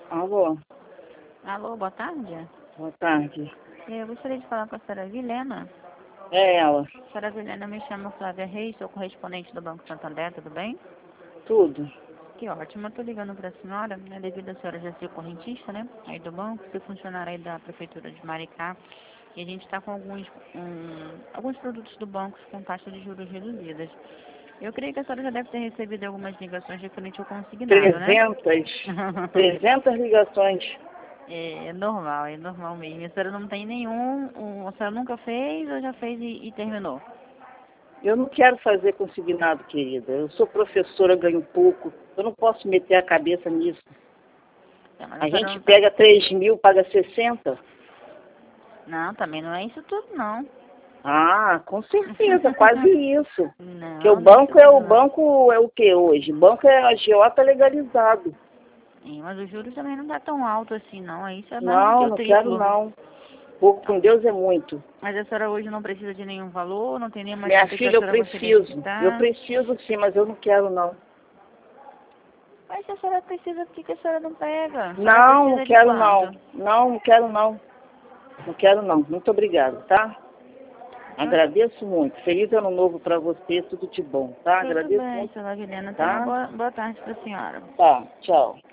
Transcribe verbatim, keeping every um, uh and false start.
Alô, Alô, boa tarde. boa tarde. Eu gostaria de falar com a senhora Vilena. É ela, A senhora Vilena, me chama Flávia Reis, sou correspondente do Banco Santander, tudo bem? tudo. Que ótimo, eu estou ligando para a senhora, né, devido a senhora já ser correntista, né, aí do banco, ser funcionária aí da Prefeitura de Maricá, e a gente está com alguns, um, alguns produtos do banco com taxas de juros reduzidas. Eu creio que a senhora já deve ter recebido algumas ligações referente ao consignado, né? Trezentas, trezentas ligações. É, é normal, é normal mesmo. A senhora não tem nenhum, um, a senhora nunca fez ou já fez e, e terminou? Eu não quero fazer consignado, querida. Eu sou professora, ganho pouco. Eu não posso meter a cabeça nisso. É, mas A a senhora gente não tá... pega três mil, paga sessenta. Não, também não é isso tudo, não. Ah, com certeza, quase isso. Porque o Não, não é isso banco é o tudo, não. banco é o que hoje? O banco é agiota legalizado. Sim, mas os juros também não tá tão alto assim, não. Aí isso é mais do que Não, o não quero triplo. não. Pouco Então, com Deus é muito. mas a senhora hoje não precisa de nenhum valor, não tem nenhuma Minha dívida que a filha, eu senhora gostaria de preciso. Eu quitar. preciso sim, mas eu não quero não. Mas se a senhora precisa, por que que a senhora não pega? A senhora Não, não precisa de quero não. quanto? Não, não quero não. Não quero não. Muito obrigada, tá? Então, Agradeço muito. Feliz ano novo para você, tudo de bom, tá? tudo Agradeço bem, muito, senhora Vilena. Tenha uma tá? boa, boa tarde para a senhora. Tá, tchau.